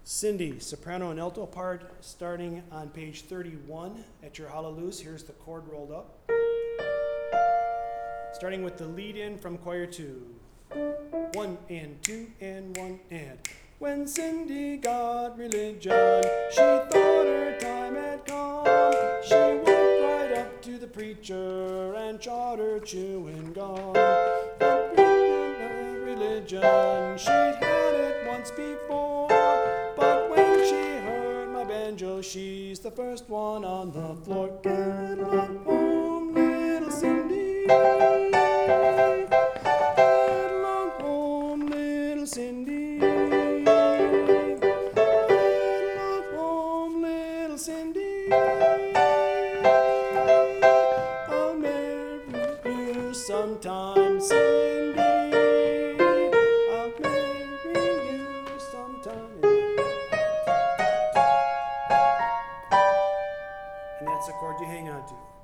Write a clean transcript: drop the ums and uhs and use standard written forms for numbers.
Cindy, soprano and alto part, starting on page 31 at your hallelujahs. Here's the chord rolled up. Starting with the lead in from choir 2. 1 and 2 and 1 and. When Cindy got religion, she thought her time had come. She walked right up to the preacher and shot her chewing gum. Religion, she'd had it once before, but when she heard my banjo, she's the first one on the floor. Get along home, little Cindy. Get along home, little Cindy. Get along home, little Cindy. I'll marry you sometime, Cindy. I'll marry you sometime. And that's the chord you hang on to.